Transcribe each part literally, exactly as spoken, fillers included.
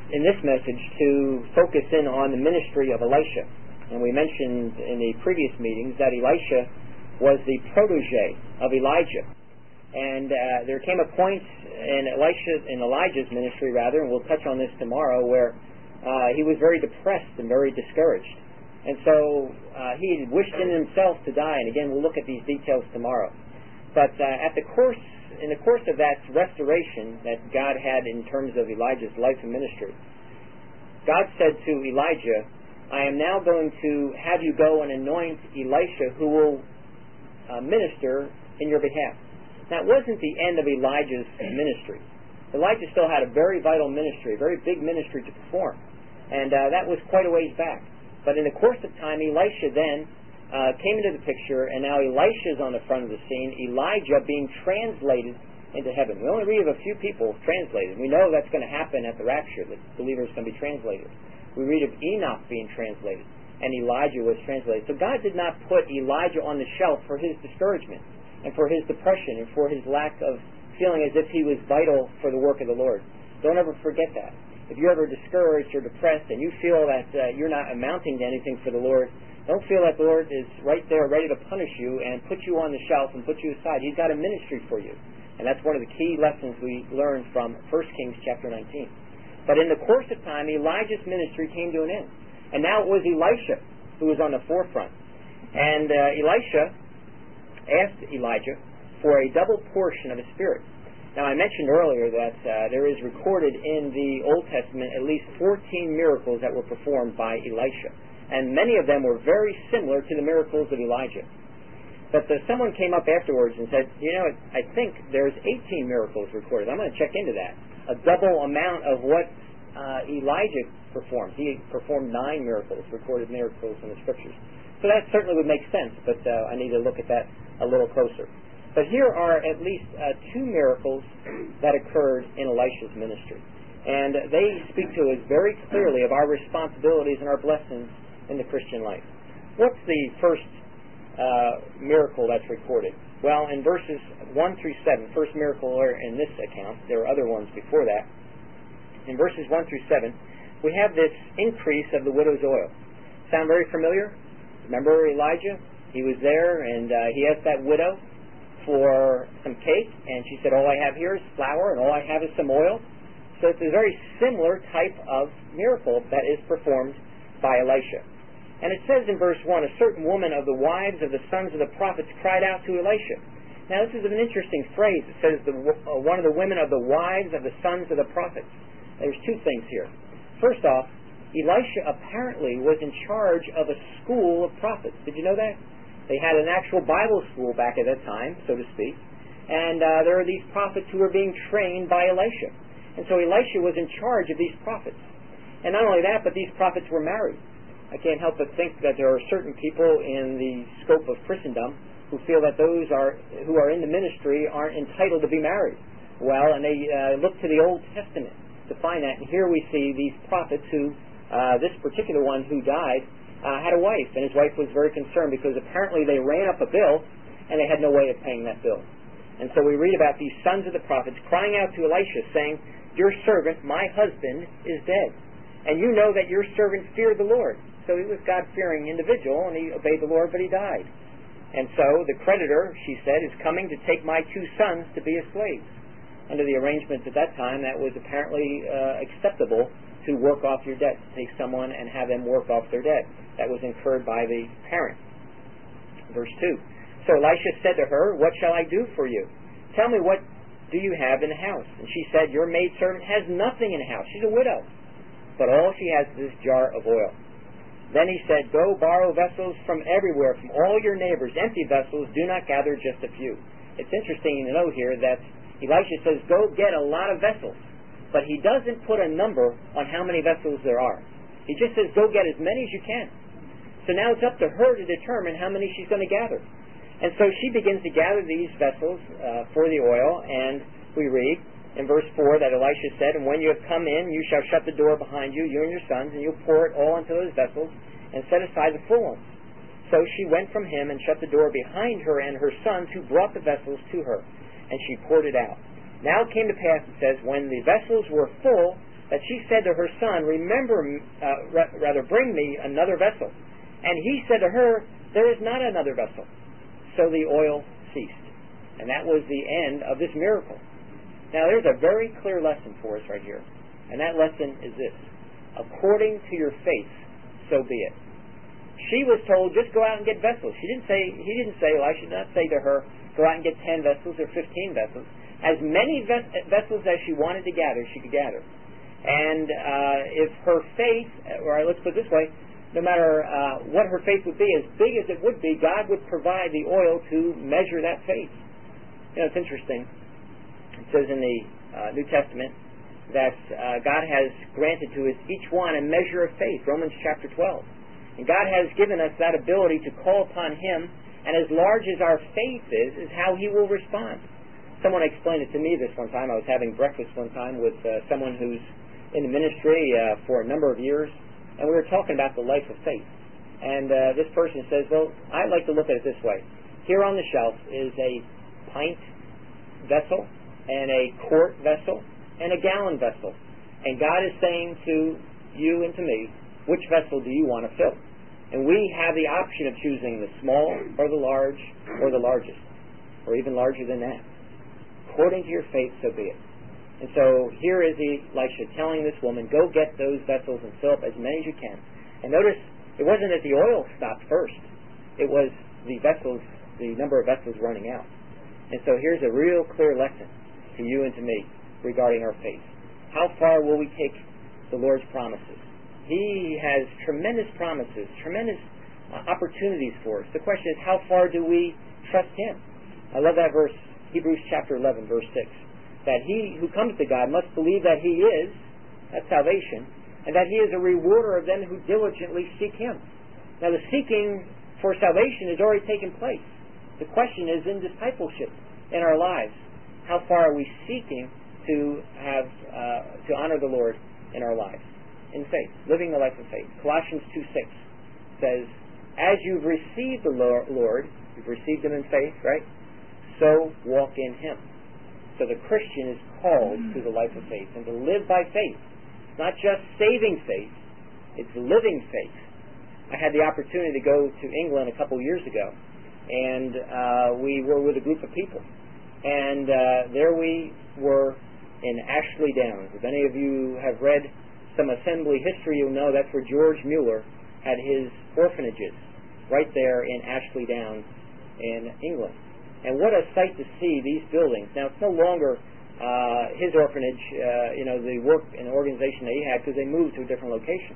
in this message to focus in on the ministry of Elisha. And we mentioned in the previous meetings that Elisha was the protege of Elijah. And uh, there came a point in Elisha, in Elijah's ministry, rather, and we'll touch on this tomorrow, where uh, he was very depressed and very discouraged. And so uh, he wished in himself to die. And again, we'll look at these details tomorrow. But uh, at the course, in the course of that restoration that God had in terms of Elijah's life and ministry, God said to Elijah, I am now going to have you go and anoint Elisha, who will uh, minister in your behalf. Now, it wasn't the end of Elijah's ministry. Elijah still had a very vital ministry, a very big ministry to perform. And uh, that was quite a ways back. But in the course of time, Elisha then uh, came into the picture, and now Elisha is on the front of the scene, Elijah being translated into heaven. We only read of a few people translated. We know that's going to happen at the rapture, that believers are going to be translated. We read of Enoch being translated, and Elijah was translated. So God did not put Elijah on the shelf for his discouragement, and for his depression, and for his lack of feeling as if he was vital for the work of the Lord. Don't ever forget that. If you're ever discouraged or depressed and you feel that uh, you're not amounting to anything for the Lord, don't feel that the Lord is right there ready to punish you and put you on the shelf and put you aside. He's got a ministry for you. And that's one of the key lessons we learned from First Kings chapter nineteen. But in the course of time, Elijah's ministry came to an end. And now it was Elisha who was on the forefront. And uh, Elisha asked Elijah for a double portion of his spirit. Now, I mentioned earlier that uh, there is recorded in the Old Testament at least fourteen miracles that were performed by Elisha. And many of them were very similar to the miracles of Elijah. But uh, someone came up afterwards and said, you know, I think there's eighteen miracles recorded. I'm going to check into that. A double amount of what uh, Elijah performed. He performed nine miracles, recorded miracles in the Scriptures. So that certainly would make sense, but uh, I need to look at that a little closer. But here are at least uh, two miracles that occurred in Elisha's ministry. And they speak to us very clearly of our responsibilities and our blessings in the Christian life. What's the first uh, miracle that's recorded? Well, in verses one through seven, first miracle in this account, there are other ones before that. In verses one through seven, we have this increase of the widow's oil. Sound very familiar? Remember Elijah? He was there, and uh, he asked that widow for some cake, and she said, all I have here is flour, and all I have is some oil. So it's a very similar type of miracle that is performed by Elisha. And it says in verse one, a certain woman of the wives of the sons of the prophets cried out to Elisha. Now this is an interesting phrase. It says the, uh, one of the women of the wives of the sons of the prophets. There's two things here. First off, Elisha apparently was in charge of a school of prophets. Did you know that? They had an actual Bible school back at that time, so to speak. And uh, there are these prophets who were being trained by Elisha. And so Elisha was in charge of these prophets. And not only that, but these prophets were married. I can't help but think that there are certain people in the scope of Christendom who feel that those are who are in the ministry aren't entitled to be married. Well, and they uh, look to the Old Testament to find that. And here we see these prophets who, uh, this particular one who died, Uh, had a wife, and his wife was very concerned because apparently they ran up a bill and they had no way of paying that bill. And so we read about these sons of the prophets crying out to Elisha, saying, your servant, my husband, is dead, and you know that your servant feared the Lord. So he was God-fearing individual, and he obeyed the Lord, but he died. And so the creditor, she said, is coming to take my two sons to be his slaves. Under the arrangements at that time, that was apparently uh, acceptable to work off your debt, to take someone and have them work off their debt. That was incurred by the parent. Verse two. So Elisha said to her, what shall I do for you? Tell me, what do you have in the house? And she said, your maidservant has nothing in the house. She's a widow. But all she has is this jar of oil. Then he said, go borrow vessels from everywhere, from all your neighbors, empty vessels, do not gather just a few. It's interesting to note here that Elisha says, go get a lot of vessels. But he doesn't put a number on how many vessels there are. He just says, go get as many as you can. So now it's up to her to determine how many she's going to gather. And so she begins to gather these vessels uh, for the oil, and we read in verse four that Elisha said, and when you have come in, you shall shut the door behind you, you and your sons, and you'll pour it all into those vessels, and set aside the full ones. So she went from him and shut the door behind her and her sons, who brought the vessels to her, and she poured it out. Now it came to pass, it says, when the vessels were full, that she said to her son, remember, uh, ra- rather bring me another vessel. And he said to her, there is not another vessel. So the oil ceased. And that was the end of this miracle. Now there's a very clear lesson for us right here. And that lesson is this. According to your faith, so be it. She was told, just go out and get vessels. She didn't say, he didn't say, well, I should not say to her, go out and get ten vessels or fifteen vessels. As many ves- vessels as she wanted to gather, she could gather. And uh, if her faith, or let's put it this way, no matter uh, what her faith would be, as big as it would be, God would provide the oil to measure that faith. You know, it's interesting. It says in the uh, New Testament that uh, God has granted to us each one a measure of faith, Romans chapter twelve. And God has given us that ability to call upon Him, and as large as our faith is, is how He will respond. Someone explained it to me this one time. I was having breakfast one time with uh, someone who's in the ministry uh, for a number of years, and we were talking about the life of faith. And uh, this person says, well, I like to look at it this way. Here on the shelf is a pint vessel, and a quart vessel, and a gallon vessel. And God is saying to you and to me, which vessel do you want to fill? And we have the option of choosing the small or the large or the largest, or even larger than that. According to your faith, so be it. And so here is Elisha telling this woman, go get those vessels and fill up as many as you can. And notice, it wasn't that the oil stopped first. It was the vessels, the number of vessels running out. And so here's a real clear lesson to you and to me regarding our faith. How far will we take the Lord's promises? He has tremendous promises, tremendous uh, opportunities for us. The question is, how far do we trust Him? I love that verse, Hebrews chapter eleven, verse six. That he who comes to God must believe that He is, that's salvation, and that He is a rewarder of them who diligently seek Him. Now the seeking for salvation has already taken place. The question is in discipleship in our lives. How far are we seeking to have uh, to honor the Lord in our lives? In faith, living the life of faith. Colossians two six says, as you've received the Lord, you've received Him in faith, right? So walk in Him. So the Christian is called to the life of faith and to live by faith. It's not just saving faith, it's living faith. I had the opportunity to go to England a couple years ago, and uh, we were with a group of people. And uh, there we were in Ashley Downs. If any of you have read some assembly history, you'll know that's where George Mueller had his orphanages, right there in Ashley Downs in England. And what a sight to see these buildings. Now, it's no longer uh, his orphanage, uh, you know, the work and organization that he had, because they moved to a different location.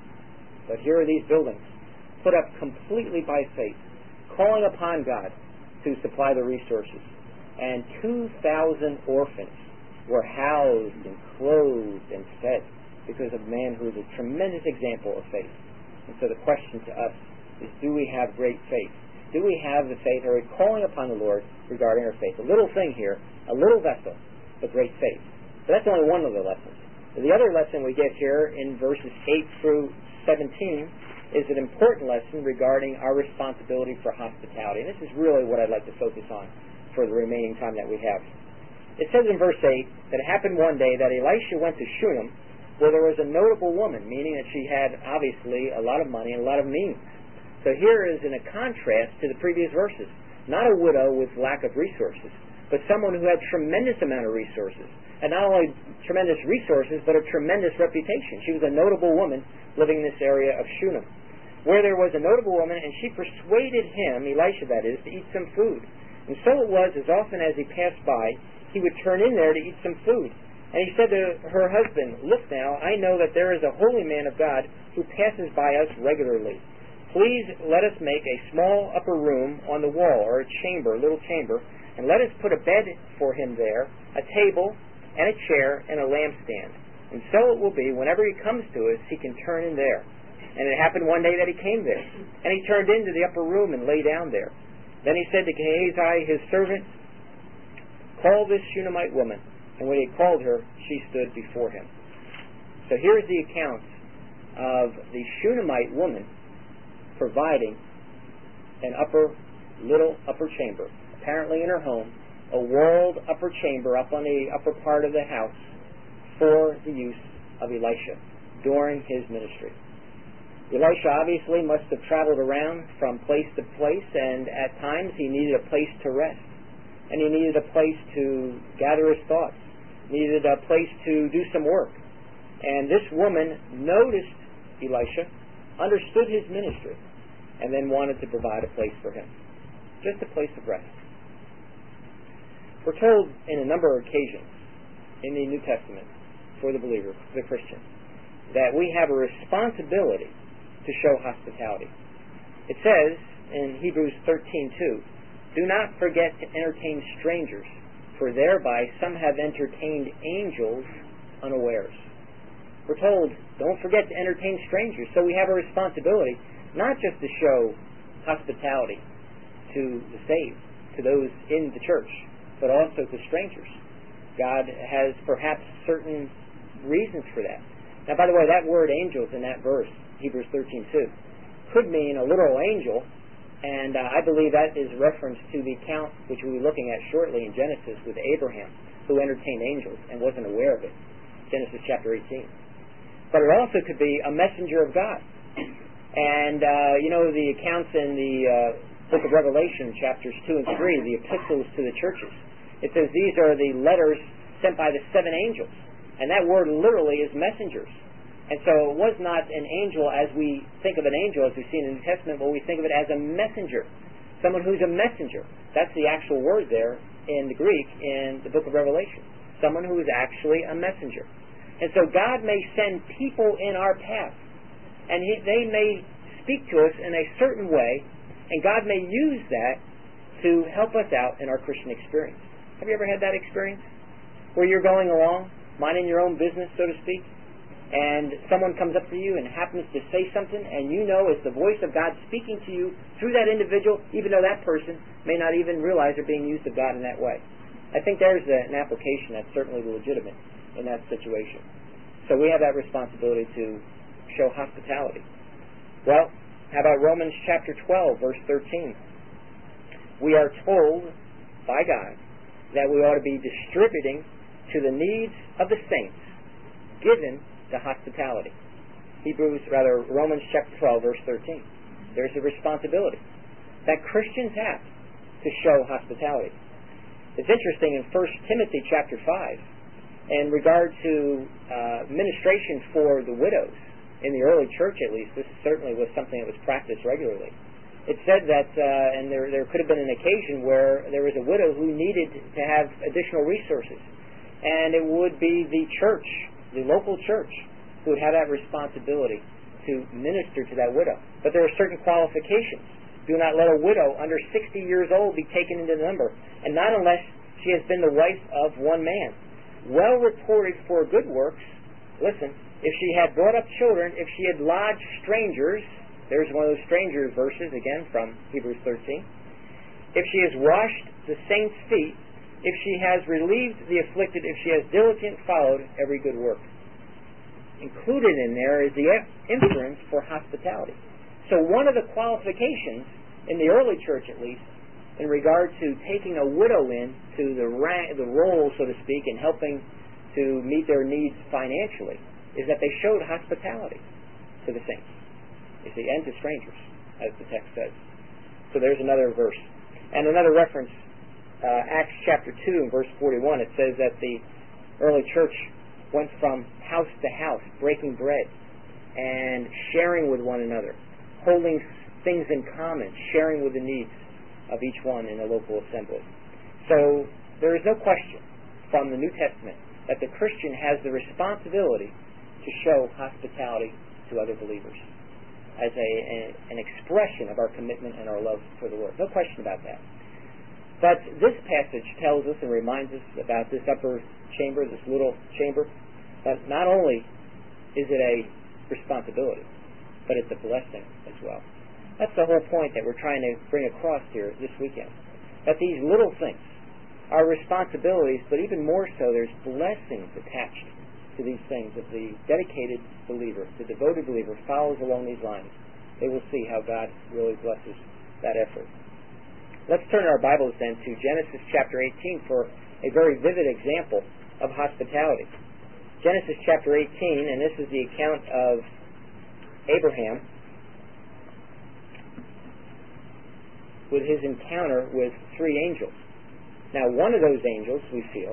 But here are these buildings, put up completely by faith, calling upon God to supply the resources. And two thousand orphans were housed and clothed and fed because of a man who is a tremendous example of faith. And so the question to us is, do we have great faith? Do we have the faith? Are we calling upon the Lord regarding our faith? A little thing here, a little vessel, but great faith. But that's only one of the lessons. The other lesson we get here in verses eight through seventeen is an important lesson regarding our responsibility for hospitality. And this is really what I'd like to focus on for the remaining time that we have. It says in verse eight that it happened one day that Elisha went to Shunem, where there was a notable woman, meaning that she had obviously a lot of money and a lot of means. So here is in a contrast to the previous verses. Not a widow with lack of resources, but someone who had tremendous amount of resources. And not only tremendous resources, but a tremendous reputation. She was a notable woman living in this area of Shunem, where there was a notable woman, and she persuaded him, Elisha that is, to eat some food. And so it was, as often as he passed by, he would turn in there to eat some food. And he said to her husband, look now, I know that there is a holy man of God who passes by us regularly. Please let us make a small upper room on the wall, or a chamber, a little chamber, and let us put a bed for him there, a table, and a chair, and a lampstand. And so it will be, whenever he comes to us, he can turn in there. And it happened one day that he came there. And he turned into the upper room and lay down there. Then he said to Gehazi, his servant, call this Shunammite woman. And when he called her, she stood before him. So here's the account of the Shunammite woman providing an upper, little upper chamber, apparently in her home, a walled upper chamber up on the upper part of the house for the use of Elisha during his ministry. Elisha obviously must have traveled around from place to place, and at times he needed a place to rest, and he needed a place to gather his thoughts, needed a place to do some work. And this woman noticed Elisha, understood his ministry, and then wanted to provide a place for him. Just a place of rest. We're told in a number of occasions in the New Testament for the believer, the Christian, that we have a responsibility to show hospitality. It says in Hebrews thirteen two, "Do not forget to entertain strangers, for thereby some have entertained angels unawares." We're told, don't forget to entertain strangers. So we have a responsibility not just to show hospitality to the saved, to those in the church, but also to strangers. God has perhaps certain reasons for that. Now, by the way, that word angels in that verse, Hebrews thirteen two, could mean a literal angel, and uh, I believe that is reference to the account which we'll be looking at shortly in Genesis with Abraham, who entertained angels and wasn't aware of it. Genesis chapter eighteen. But it also could be a messenger of God. And, uh, you know, the accounts in the uh, book of Revelation, chapters two and three, the epistles to the churches. It says these are the letters sent by the seven angels. And that word literally is messengers. And so it was not an angel as we think of an angel, as we see in the New Testament, but we think of it as a messenger. Someone who's a messenger. That's the actual word there in the Greek in the book of Revelation. Someone who is actually a messenger. And so God may send people in our path, and he, they may speak to us in a certain way, and God may use that to help us out in our Christian experience. Have you ever had that experience? Where you're going along, minding your own business, so to speak, and someone comes up to you and happens to say something, and you know it's the voice of God speaking to you through that individual, even though that person may not even realize they're being used of God in that way. I think there's an application that's certainly legitimate in that situation. So we have that responsibility to show hospitality. Well, how about Romans chapter twelve, verse thirteen? We are told by God that we ought to be distributing to the needs of the saints, given to hospitality. Hebrews, rather, Romans chapter twelve, verse thirteen. There's a responsibility that Christians have to show hospitality. It's interesting in First Timothy chapter five, in regard to uh, ministration for the widows, in the early church at least, this certainly was something that was practiced regularly. It said that, uh, and there, there could have been an occasion where there was a widow who needed to have additional resources, and it would be the church, the local church, who would have that responsibility to minister to that widow. But there are certain qualifications. Do not let a widow under sixty years old be taken into the number, and not unless she has been the wife of one man, well reported for good works. Listen, if she had brought up children, if she had lodged strangers, there's one of those stranger verses again from Hebrews thirteen. If she has washed the saints' feet, if she has relieved the afflicted, if she has diligently followed every good work. Included in there is the inference for hospitality. So one of the qualifications in the early church, at least, in regard to taking a widow in to the rank, the role, so to speak, and helping to meet their needs financially, is that they showed hospitality to the saints, you see, and to strangers, as the text says. So there's another verse. And another reference, uh, Acts chapter two and verse forty-one, it says that the early church went from house to house, breaking bread and sharing with one another, holding things in common, sharing with the needs of each one in the local assembly. So there is no question from the New Testament that the Christian has the responsibility to show hospitality to other believers as a, a, an expression of our commitment and our love for the Lord. No question about that. But this passage tells us and reminds us about this upper chamber, this little chamber, that not only is it a responsibility, but it's a blessing as well. That's the whole point that we're trying to bring across here this weekend. That these little things are responsibilities, but even more so, there's blessings attached to these things. If the dedicated believer, the devoted believer, follows along these lines, they will see how God really blesses that effort. Let's turn our Bibles then to Genesis chapter eighteen for a very vivid example of hospitality. Genesis chapter eighteen, and this is the account of Abraham with his encounter with three angels. Now, one of those angels, we feel,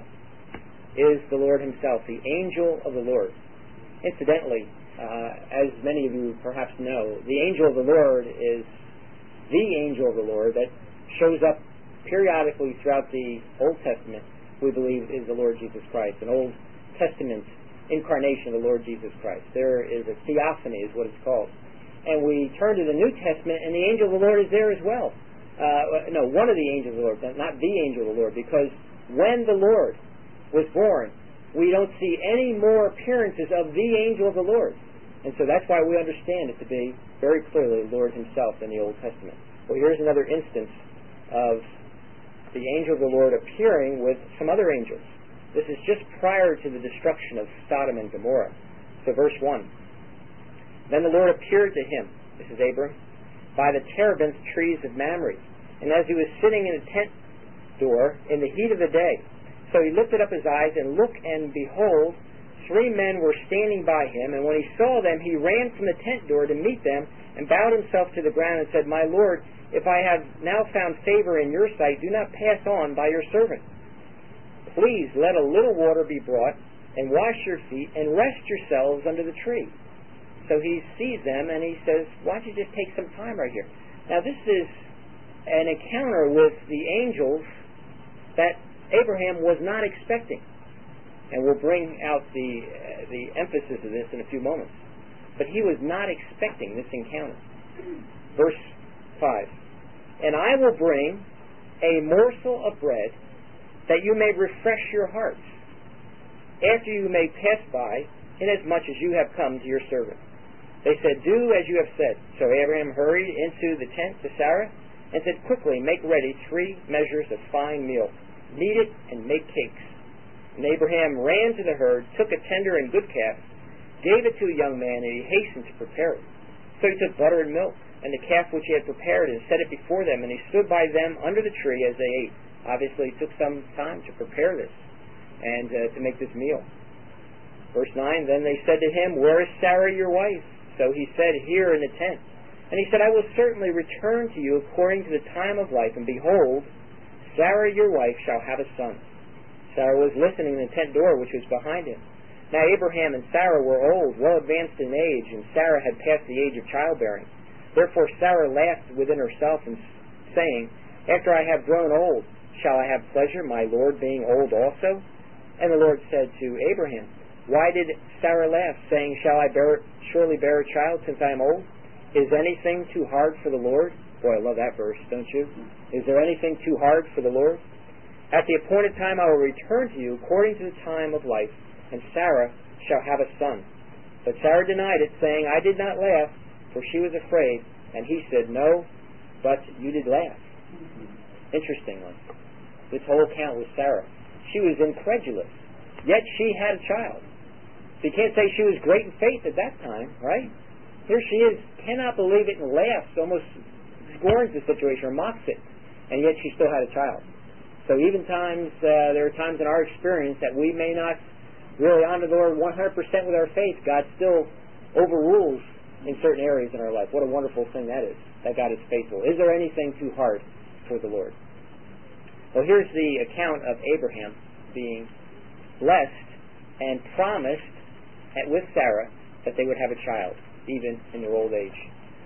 is the Lord himself, the angel of the Lord. Incidentally, uh, as many of you perhaps know, the angel of the Lord is the angel of the Lord that shows up periodically throughout the Old Testament, we believe is the Lord Jesus Christ, an Old Testament incarnation of the Lord Jesus Christ. There is a theophany, is what it's called. And we turn to the New Testament, and the angel of the Lord is there as well. Uh, no, one of the angels of the Lord, not the angel of the Lord, because when the Lord was born, we don't see any more appearances of the angel of the Lord. And so that's why we understand it to be very clearly the Lord himself in the Old Testament. Well, here's another instance of the angel of the Lord appearing with some other angels. This is just prior to the destruction of Sodom and Gomorrah. So verse one. Then the Lord appeared to him, this is Abram, by the terebinth trees of Mamre, and as he was sitting in a tent door in the heat of the day. So he lifted up his eyes and looked, and behold, three men were standing by him, and when he saw them, he ran from the tent door to meet them, and bowed himself to the ground and said, My Lord, if I have now found favor in your sight, do not pass on by your servant. Please let a little water be brought, and wash your feet, and rest yourselves under the tree. So he sees them, and he says, why don't you just take some time right here? Now this is an encounter with the angels that Abraham was not expecting. And we'll bring out the, uh, the emphasis of this in a few moments. But he was not expecting this encounter. Verse five. And I will bring a morsel of bread that you may refresh your hearts, after you may pass by, inasmuch as you have come to your servant. They said, do as you have said. So Abraham hurried into the tent to Sarah and said, quickly make ready three measures of fine meal. Knead it and make cakes. And Abraham ran to the herd, took a tender and good calf, gave it to a young man, and he hastened to prepare it. So he took butter and milk and the calf which he had prepared and set it before them, and he stood by them under the tree as they ate. Obviously it took some time to prepare this and uh, to make this meal. Verse nine, then they said to him, where is Sarah your wife? So he said, here in the tent. And he said, I will certainly return to you according to the time of life, and behold, Sarah your wife shall have a son. Sarah was listening in the tent door which was behind him. Now Abraham and Sarah were old, well advanced in age, and Sarah had passed the age of childbearing. Therefore Sarah laughed within herself, and saying, after I have grown old, shall I have pleasure, my Lord being old also? And the Lord said to Abraham, why did Sarah laugh, saying, shall I bear, surely bear a child since I am old? Is anything too hard for the Lord? Boy, I love that verse, don't you? Is there anything too hard for the Lord? At the appointed time I will return to you according to the time of life, and Sarah shall have a son. But Sarah denied it, saying, I did not laugh, for she was afraid. And he said, no, but you did laugh. Interestingly, this whole account with Sarah, she was incredulous, yet she had a child. So you can't say she was great in faith at that time, right? Here she is, cannot believe it, and laughs, almost scorns the situation or mocks it, and yet she still had a child. So even times, uh, there are times in our experience that we may not really honor the Lord one hundred percent with our faith. God still overrules in certain areas in our life. What a wonderful thing that is, that God is faithful. Is there anything too hard for the Lord? Well, here's the account of Abraham being blessed and promised at, with Sarah that they would have a child, even in their old age.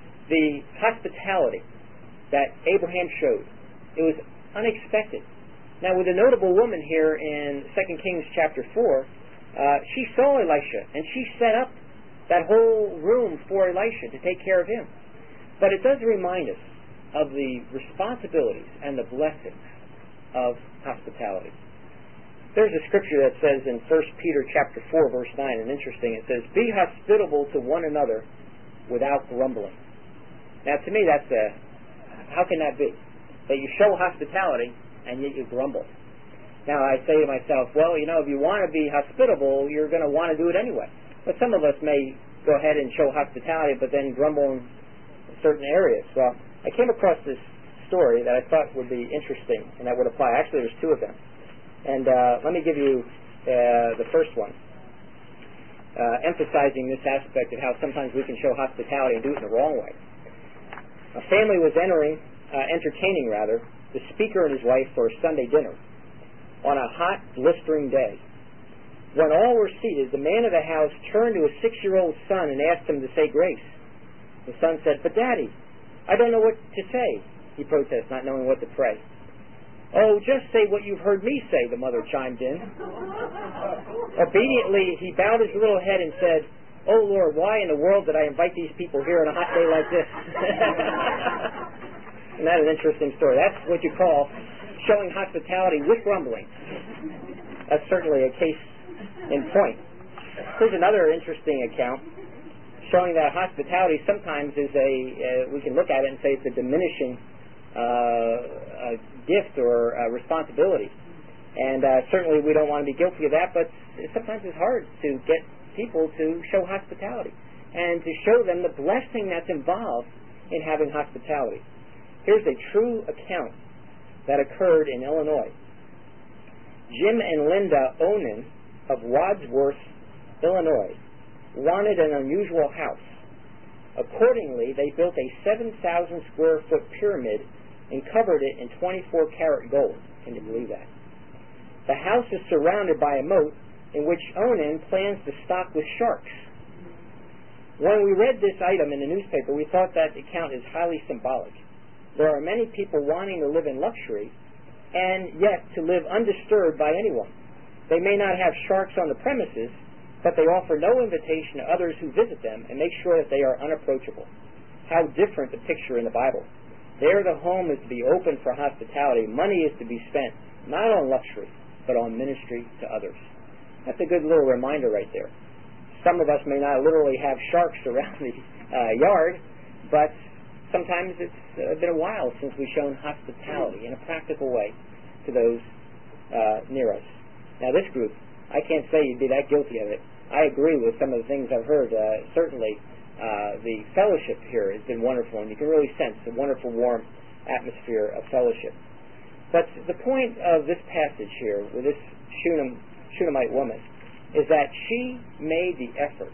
The hospitality that Abraham showed, it was unexpected. Now, with a notable woman here in Second Kings chapter four, uh, she saw Elisha, and she set up that whole room for Elisha to take care of him. But it does remind us of the responsibilities and the blessings of hospitality. There's a scripture that says in First Peter chapter four, verse nine, and interesting, it says, be hospitable to one another without grumbling. Now, to me, that's a, how can that be? That you show hospitality and yet you grumble. Now, I say to myself, well, you know, if you want to be hospitable, you're going to want to do it anyway. But some of us may go ahead and show hospitality, but then grumble in certain areas. Well, I came across this story that I thought would be interesting and that would apply. Actually, there's two of them. And uh, let me give you uh, the first one. uh, emphasizing this aspect of how sometimes we can show hospitality and do it in the wrong way. A family was entering, uh, entertaining rather, the speaker and his wife for a Sunday dinner on a hot, blistering day. When all were seated, the man of the house turned to his six-year-old son and asked him to say grace. The son said, "But Daddy, I don't know what to say," he protested, not knowing what to pray. "Oh, just say what you've heard me say," the mother chimed in. Obediently, he bowed his little head and said, "Oh, Lord, why in the world did I invite these people here on a hot day like this?" Isn't that an interesting story? That's what you call showing hospitality with grumbling. That's certainly a case in point. Here's another interesting account showing that hospitality sometimes is a, uh, we can look at it and say it's a diminishing uh, a gift or a responsibility. And uh, certainly we don't want to be guilty of that, but sometimes it's hard to get people to show hospitality and to show them the blessing that's involved in having hospitality. Here's a true account that occurred in Illinois. Jim and Linda Onan of Wadsworth, Illinois, wanted an unusual house. Accordingly, they built a seven thousand square foot pyramid and covered it in twenty-four karat gold. Can you believe that? The house is surrounded by a moat in which Onan plans to stock with sharks. When we read this item in the newspaper, we thought that account is highly symbolic. There are many people wanting to live in luxury and yet to live undisturbed by anyone. They may not have sharks on the premises, but they offer no invitation to others who visit them and make sure that they are unapproachable. How different the picture in the Bible. There the home is to be open for hospitality. Money is to be spent not on luxury, but on ministry to others. That's a good little reminder right there. Some of us may not literally have sharks around the uh, yard, but sometimes it's uh, been a while since we've shown hospitality in a practical way to those uh, near us. Now this group, I can't say you'd be that guilty of it. I agree with some of the things I've heard. Uh, certainly uh, the fellowship here has been wonderful, and you can really sense the wonderful, warm atmosphere of fellowship. But the point of this passage here with this Shunem, Shunammite woman is that she made the effort.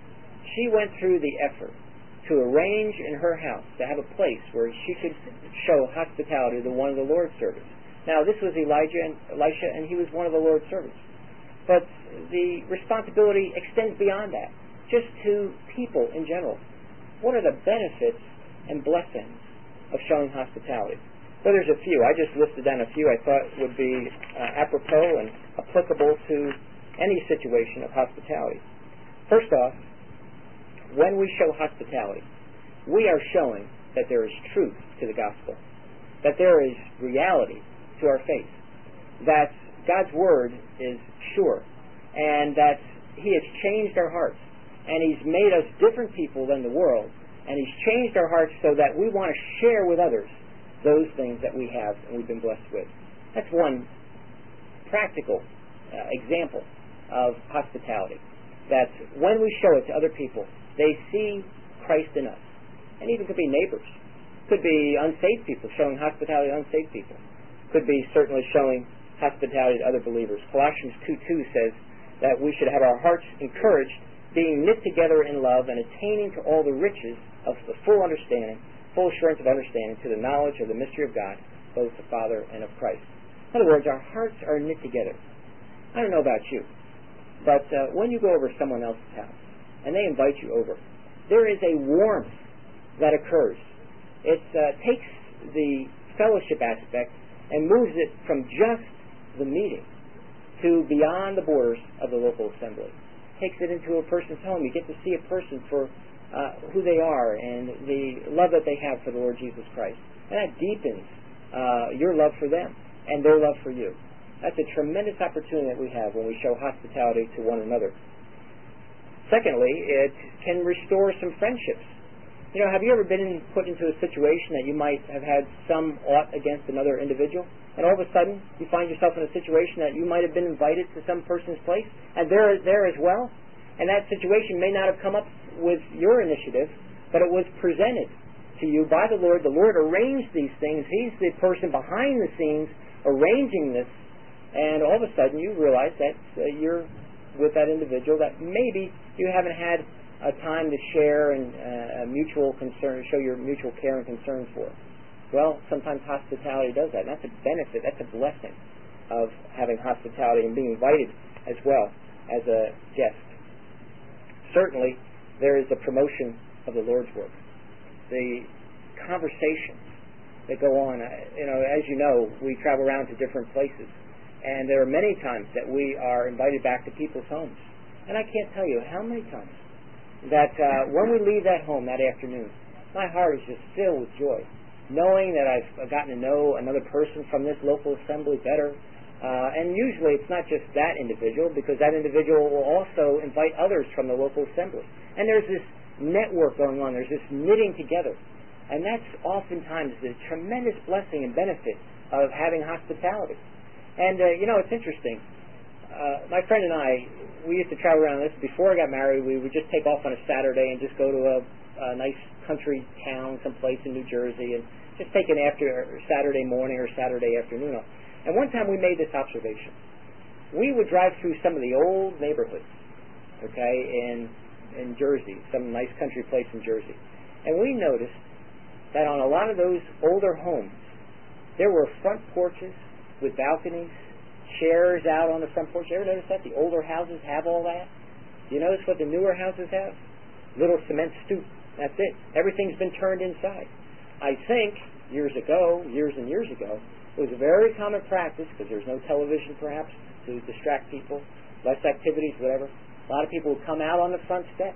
She went through the effort to arrange in her house to have a place where she could show hospitality to one of the Lord's servants. Now, this was Elijah and Elisha, and he was one of the Lord's servants. But the responsibility extends beyond that, just to people in general. What are the benefits and blessings of showing hospitality? Well, there's a few. I just listed down a few I thought would be uh, apropos and applicable to any situation of hospitality. First off, when we show hospitality, we are showing that there is truth to the gospel, that there is reality to our faith, that God's Word is sure, and that He has changed our hearts, and He's made us different people than the world, and He's changed our hearts so that we want to share with others those things that we have and we've been blessed with. That's one practical uh, example of hospitality, that when we show it to other people, they see Christ in us. And even could be neighbors, could be unsaved people, showing hospitality to unsaved people, could be certainly showing hospitality to other believers. Colossians two two says that we should have our hearts encouraged, being knit together in love and attaining to all the riches of the full understanding, full assurance of understanding, to the knowledge of the mystery of God, both the Father and of Christ. In other words, our hearts are knit together. I don't know about you, but uh, when you go over someone else's house and they invite you over, there is a warmth that occurs. It uh, takes the fellowship aspect and moves it from just the meeting to beyond the borders of the local assembly. Takes it into a person's home. You get to see a person for uh, who they are and the love that they have for the Lord Jesus Christ. And that deepens uh, your love for them and their love for you. That's a tremendous opportunity that we have when we show hospitality to one another. Secondly, it can restore some friendships. You know, have you ever been put into a situation that you might have had some ought against another individual, and all of a sudden you find yourself in a situation that you might have been invited to some person's place, and they're there as well, and that situation may not have come up with your initiative, but it was presented to you by the Lord. The Lord arranged these things. He's the person behind the scenes arranging this, and all of a sudden you realize that uh, you're with that individual that maybe you haven't had a time to share and uh, a mutual concern, show your mutual care and concern for. Well, sometimes hospitality does that. And that's a benefit, that's a blessing of having hospitality and being invited as well as a guest. Certainly, there is the promotion of the Lord's work. The conversations that go on, you know, as you know, we travel around to different places, and there are many times that we are invited back to people's homes. And I can't tell you how many times that uh, when we leave that home that afternoon, my heart is just filled with joy, knowing that I've gotten to know another person from this local assembly better. Uh, and usually it's not just that individual, because that individual will also invite others from the local assembly. And there's this network going on. There's this knitting together. And that's oftentimes the tremendous blessing and benefit of having hospitality. And, uh, you know, it's interesting. Uh, my friend and I, we used to travel around this. Before I got married, we would just take off on a Saturday and just go to a, a nice country town someplace in New Jersey and just take an after Saturday morning or Saturday afternoon off. And one time we made this observation. We would drive through some of the old neighborhoods, okay, in in Jersey, some nice country place in Jersey. And we noticed that on a lot of those older homes, there were front porches with balconies, chairs out on the front porch. You ever notice that? The older houses have all that. Do you notice what the newer houses have? Little cement stoop. That's it. Everything's been turned inside. I think years ago, years and years ago, it was a very common practice, because there's no television perhaps to distract people, less activities, whatever. A lot of people would come out on the front steps.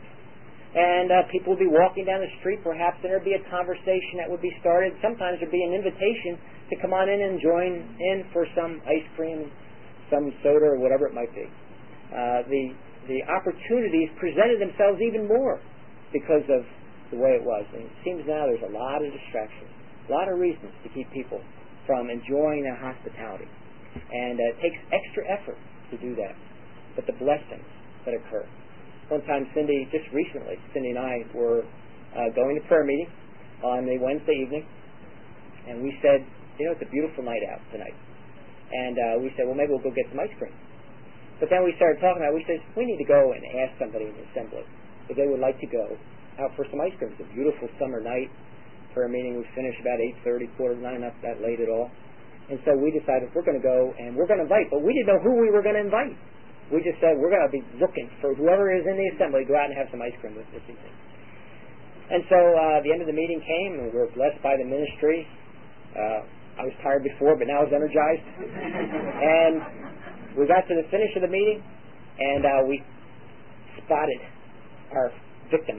And uh, people would be walking down the street perhaps, and there would be a conversation that would be started. Sometimes there would be an invitation to come on in and join in for some ice cream, some soda, or whatever it might be. Uh, the, the opportunities presented themselves even more because of the way it was. And it seems now there's a lot of distractions, a lot of reasons to keep people from enjoying their hospitality. And uh, it takes extra effort to do that. But the blessings that occur. One time Cindy, just recently, Cindy and I were uh, going to prayer meeting on a Wednesday evening, and we said, you know, it's a beautiful night out tonight. And uh, we said, well, maybe we'll go get some ice cream. But then we started talking about it. We said, we need to go and ask somebody in the assembly if they would like to go out for some ice cream. It's a beautiful summer night. Prayer meeting, we finished about eight thirty, quarter to nine, not that late at all. And so we decided we're going to go and we're going to invite, but we didn't know who we were going to invite. We just said we're going to be looking for whoever is in the assembly to go out and have some ice cream with this evening. And so uh, the end of the meeting came, and we were blessed by the ministry. Uh, I was tired before, but now I was energized. And we got to the finish of the meeting, and uh, we spotted our victims.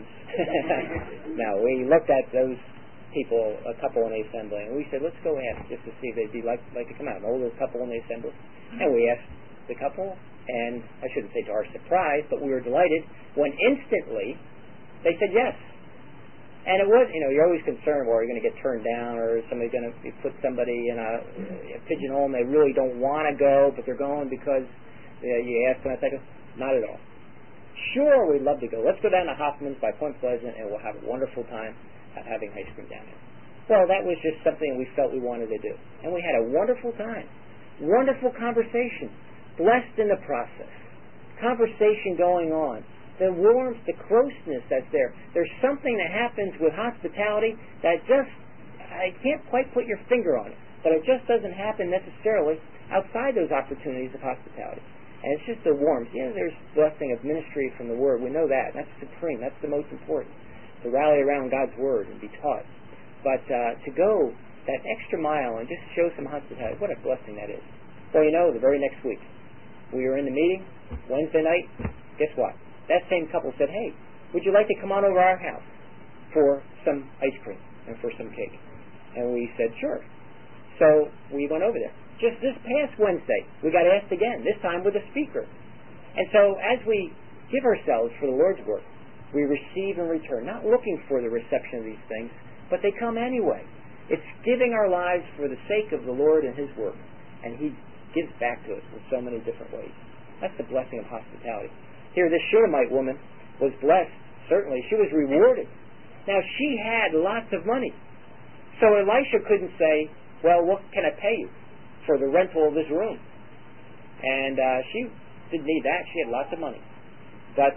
Now, we looked at those people, a couple in the assembly, and we said, let's go ask just to see if they'd be like, like to come out, an older couple in the assembly. And we asked the couple, and I shouldn't say to our surprise, but we were delighted when instantly they said yes. And it was, you know, you're always concerned, well, are you going to get turned down, or is somebody going to put somebody in a, a pigeonhole and they really don't want to go, but they're going because uh, you asked them. I said, not at all. Sure, we'd love to go. Let's go down to Hoffman's by Point Pleasant, and we'll have a wonderful time having ice cream down there. Well, that was just something we felt we wanted to do. And we had a wonderful time. Wonderful conversation. Blessed in the process. Conversation going on. The warmth, the closeness that's there. There's something that happens with hospitality that just, I can't quite put your finger on it, but it just doesn't happen necessarily outside those opportunities of hospitality. And it's just the warmth. Yeah, there's blessing of ministry from the Word. We know that. That's supreme. That's the most important. To rally around God's Word and be taught. But uh, to go that extra mile and just show some hospitality, what a blessing that is. Well, you know, the very next week, we were in the meeting, Wednesday night. Guess what? That same couple said, hey, would you like to come on over to our house for some ice cream and for some cake? And we said, sure. So we went over there. Just this past Wednesday, we got asked again, this time with a speaker. And so as we give ourselves for the Lord's work, we receive and return, not looking for the reception of these things, but they come anyway. It's giving our lives for the sake of the Lord and His work. And He gives back to us in so many different ways. That's the blessing of hospitality. Here, this Shunammite woman was blessed, certainly. She was rewarded. Now, she had lots of money. So Elisha couldn't say, well, what can I pay you for the rental of this room? And uh, she didn't need that. She had lots of money. But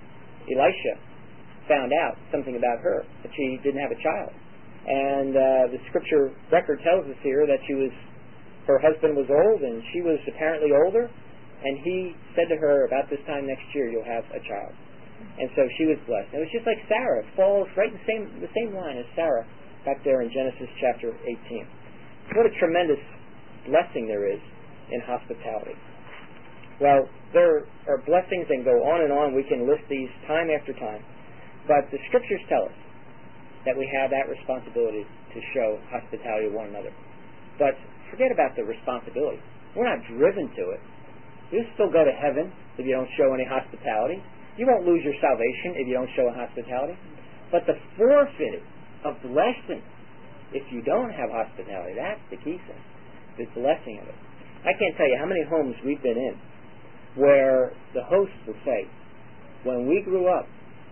Elisha found out something about her, that she didn't have a child. And uh, the scripture record tells us here that she was, her husband was old, and she was apparently older, and he said to her, about this time next year you'll have a child. And so she was blessed. And it was just like Sarah. It falls right in the same, the same line as Sarah back there in Genesis chapter eighteen. What a tremendous blessing there is in hospitality. Well, there are blessings and go on and on. We can list these time after time. But the scriptures tell us that we have that responsibility to show hospitality to one another. But forget about the responsibility. We're not driven to it. You'll still go to heaven if you don't show any hospitality. You won't lose your salvation if you don't show hospitality. But the forfeiting of blessing, if you don't have hospitality, that's the key thing, the blessing of it. I can't tell you how many homes we've been in where the host will say, when we grew up,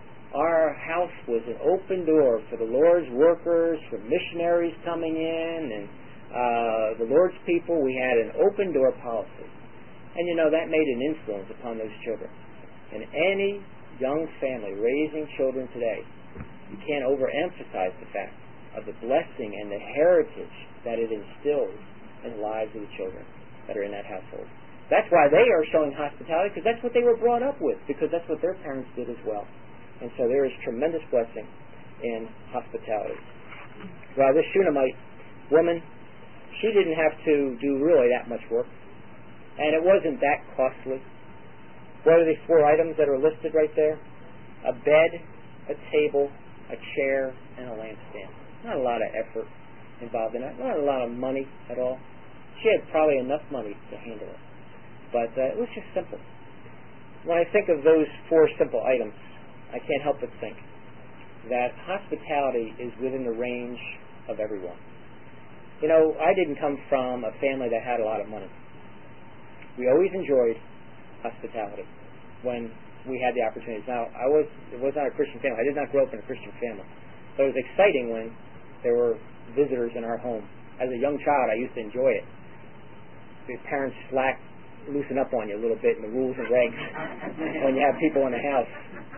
our house was an open door for the Lord's workers, for missionaries coming in, and uh, the Lord's people. We had an open door policy. And you know, that made an influence upon those children. And any young family raising children today, you can't overemphasize the fact of the blessing and the heritage that it instills in the lives of the children that are in that household. That's why they are showing hospitality, because that's what they were brought up with, because that's what their parents did as well. And so there is tremendous blessing in hospitality. Well, this Shunammite woman, she didn't have to do really that much work, and it wasn't that costly. What are the four items that are listed right there? A bed, a table, a chair, and a lampstand. Not a lot of effort involved in that. Not a lot of money at all. She had probably enough money to handle it. But uh, it was just simple. When I think of those four simple items, I can't help but think that hospitality is within the range of everyone. You know, I didn't come from a family that had a lot of money. We always enjoyed hospitality when we had the opportunities. Now, I was it was not a Christian family. I did not grow up in a Christian family. So it was exciting when there were visitors in our home. As a young child, I used to enjoy it. The parents slack, loosen up on you a little bit in the rules and regs when you have people in the house.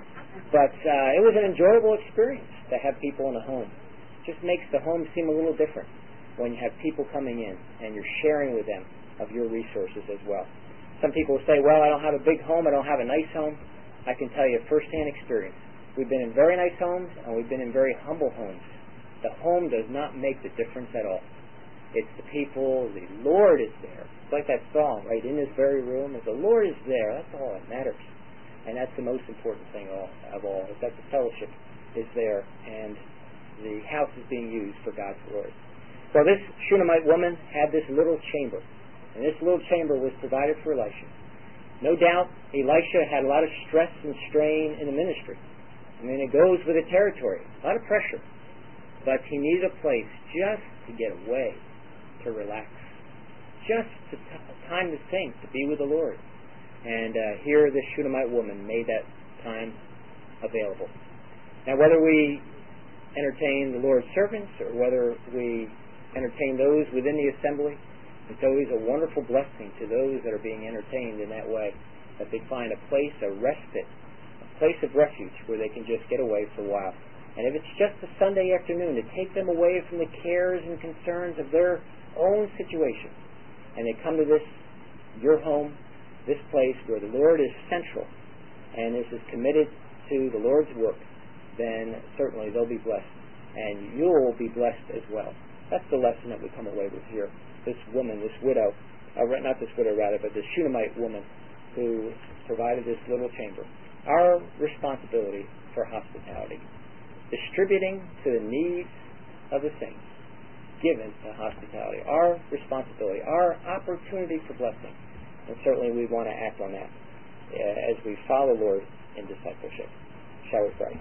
But uh, it was an enjoyable experience to have people in the home. It just makes the home seem a little different when you have people coming in and you're sharing with them of your resources as well. Some people say, well, I don't have a big home, I don't have a nice home. I can tell you first-hand experience. We've been in very nice homes, and we've been in very humble homes. The home does not make the difference at all. It's the people, the Lord is there. It's like that song, right? In this very room, if the Lord is there, that's all that matters. And that's the most important thing of all, is that the fellowship is there, and the house is being used for God's glory. Well, this Shunammite woman had this little chamber. And this little chamber was provided for Elisha. No doubt, Elisha had a lot of stress and strain in the ministry. I mean, it goes with the territory. A lot of pressure. But he needed a place just to get away, to relax. Just to t- time to think, to be with the Lord. And uh, here this Shunammite woman made that time available. Now, whether we entertain the Lord's servants or whether we entertain those within the assembly, it's always a wonderful blessing to those that are being entertained in that way, that they find a place, a respite, a place of refuge where they can just get away for a while. And if it's just a Sunday afternoon, to take them away from the cares and concerns of their own situation, and they come to this, your home, this place where the Lord is central, and this is committed to the Lord's work, then certainly they'll be blessed, and you'll be blessed as well. That's the lesson that we come away with here. This woman, this widow, uh, not this widow rather, but this Shunammite woman who provided this little chamber. Our responsibility for hospitality, distributing to the needs of the saints, given to hospitality. Our responsibility, our opportunity for blessing. And certainly we want to act on that uh, as we follow the Lord in discipleship. Shall we pray?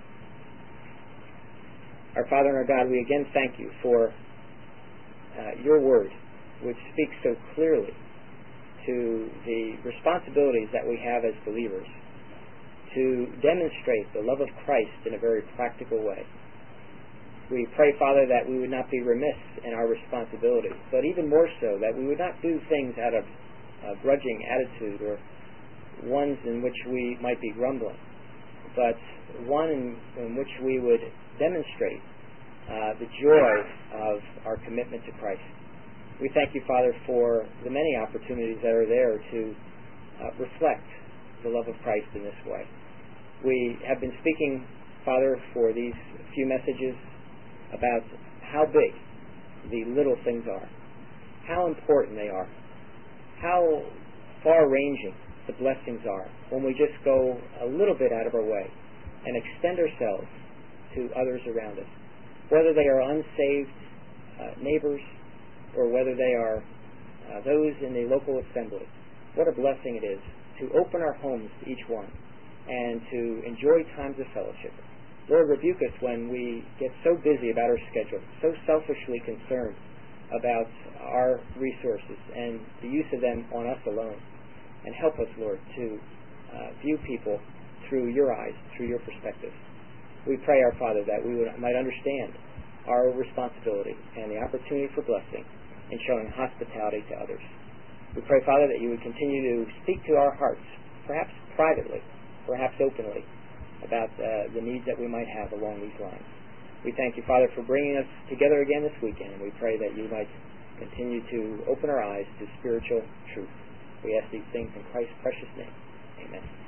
Our Father and our God, we again thank you for Uh, your word, which speaks so clearly to the responsibilities that we have as believers to demonstrate the love of Christ in a very practical way. We pray, Father, that we would not be remiss in our responsibility, but even more so, that we would not do things out of a grudging attitude or ones in which we might be grumbling, but one in, in which we would demonstrate uh, the joy of our commitment to Christ. We thank you, Father, for the many opportunities that are there to uh, reflect the love of Christ in this way. We have been speaking, Father, for these few messages about how big the little things are, how important they are, how far-ranging the blessings are when we just go a little bit out of our way and extend ourselves to others around us, whether they are unsaved uh, neighbors or whether they are uh, those in the local assembly. What a blessing it is to open our homes to each one and to enjoy times of fellowship. Lord, rebuke us when we get so busy about our schedule, so selfishly concerned about our resources and the use of them on us alone. And help us, Lord, to uh, view people through your eyes, through your perspective. We pray, our Father, that we would, might understand our responsibility and the opportunity for blessing in showing hospitality to others. We pray, Father, that you would continue to speak to our hearts, perhaps privately, perhaps openly, about uh, the needs that we might have along these lines. We thank you, Father, for bringing us together again this weekend, and we pray that you might continue to open our eyes to spiritual truth. We ask these things in Christ's precious name. Amen.